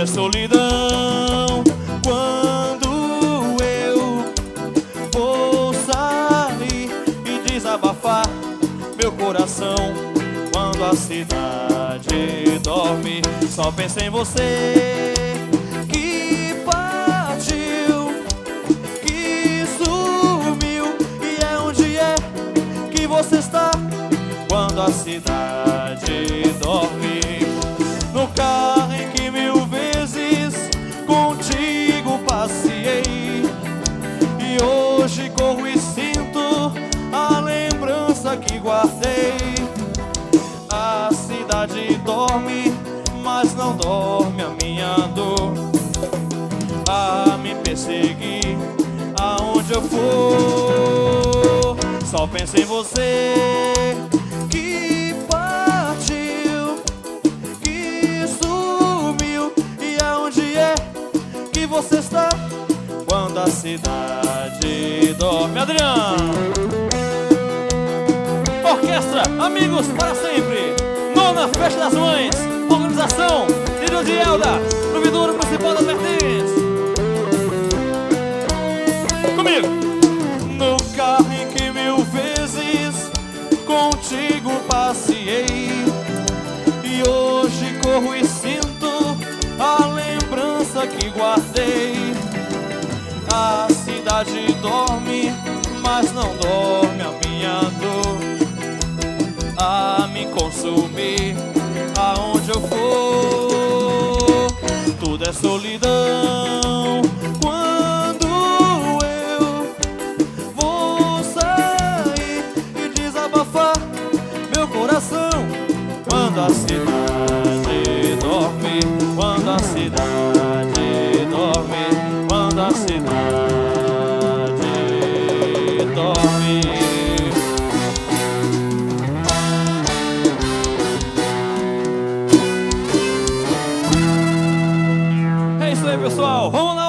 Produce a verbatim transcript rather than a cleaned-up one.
é solidão. Quando eu vou sair e desabafar meu coração, quando a cidade dorme, só penso em você, que partiu, que sumiu. E é onde é que você está quando a cidade dorme? No carro em que mil vezes contigo passei, e hoje corro e sinto a lembrança que guardei. A cidade dorme, mas não dorme a minha dor, a me perseguir aonde eu for. Só penso em você, que partiu, que sumiu. E aonde é que você está quando a cidade dorme? Adriano! Orquestra Amigos para Sempre, nona Festa das Mães, organização Lírio de Elda, no Vidouro Principal das Vertentes. Comigo! No carro em que mil vezes contigo passei, e hoje corro e sinto a lembrança que guardei. A cidade dorme, mas não dorme a minha dor, a me consumir aonde eu for. Tudo é solidão. Quando eu vou sair e desabafar meu coração, quando a cidade dorme, quando a cidade dorme, quando a cidade dorme. É isso aí, pessoal, vamos lá!